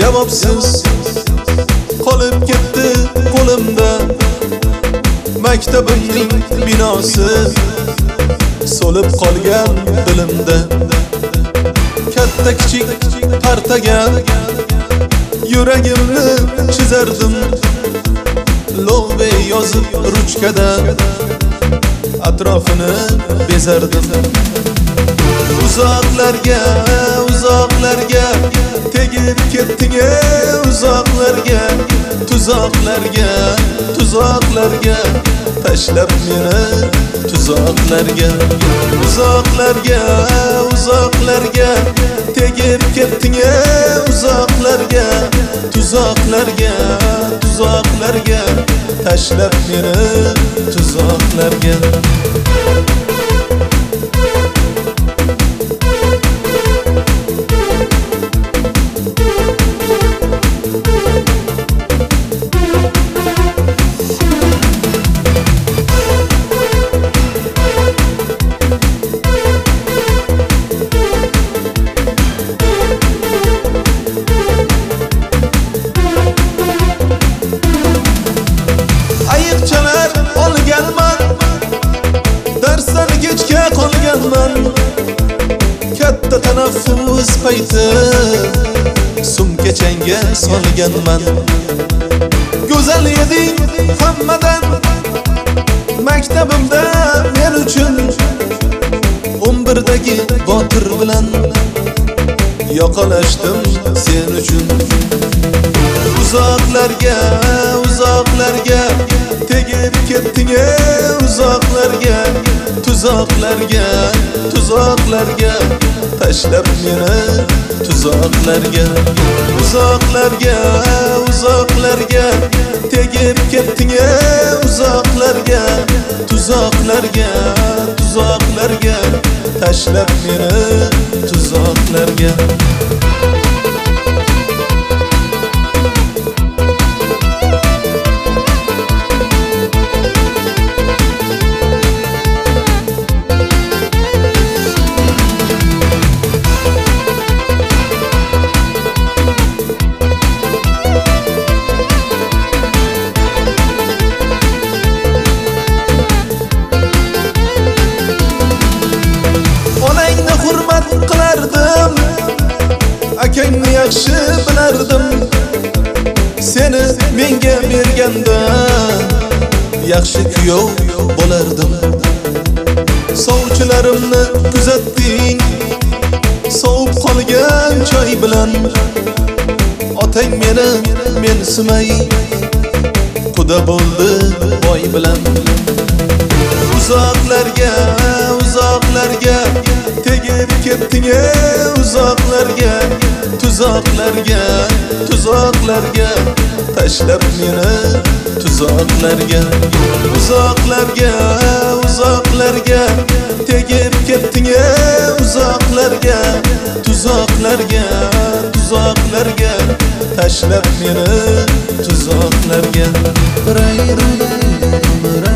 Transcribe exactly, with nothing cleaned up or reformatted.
javobsiz qolib ketdi qo'limda maktabimning binosi so'lib qolgan dilimda katta kichik partaga yuragimni chizardim love yozib ruchkada atrofini bezardim uzoqlarga uzoqlarga tegib ketding uzoqlarga tuzoqlarga tuzoqlarga tashlab meni tuzoqlarga uzoqlarga uzoqlarga tegib ketding uzoqlarga tuzoqlarga tuzoqlarga tashlab meni tuzoqlarga ayiqchalar olganman darsdan kechga qolganman katta tanaffus payti sumkachangga solganman go'zal eding hammadan maktabimda men uchun o'n birdagi botir bilan yoqalashdim sen uchun uzoqlarga uzoqlarga tegib ketding uzoqlarga tuzoqlarga tuzoqlarga tashlab meni tuzoqlarga uzoqlarga uzoqlarga tegib ketding uzoqlarga tuzoqlarga tuzoqlarga tashlab meni tuzoqlarga hurmat qilardim akangni yaxshi bilardim seni menga berganda yaxshi kuyov bo'lardim sovchilarimni kuzatding sovib qolgan choy bilan otang meni mensimay quda bo'ldi boy bilan uzoqlarga uzoqlarga tegib ketding uzoqlarga tuzoqlarga tuzoqlarga tashlab meni tuzoqlarga uzoqlarga uzoqlarga tegib ketding uzoqlarga tuzoqlarga tuzoqlarga tashlab meni tuzoqlarga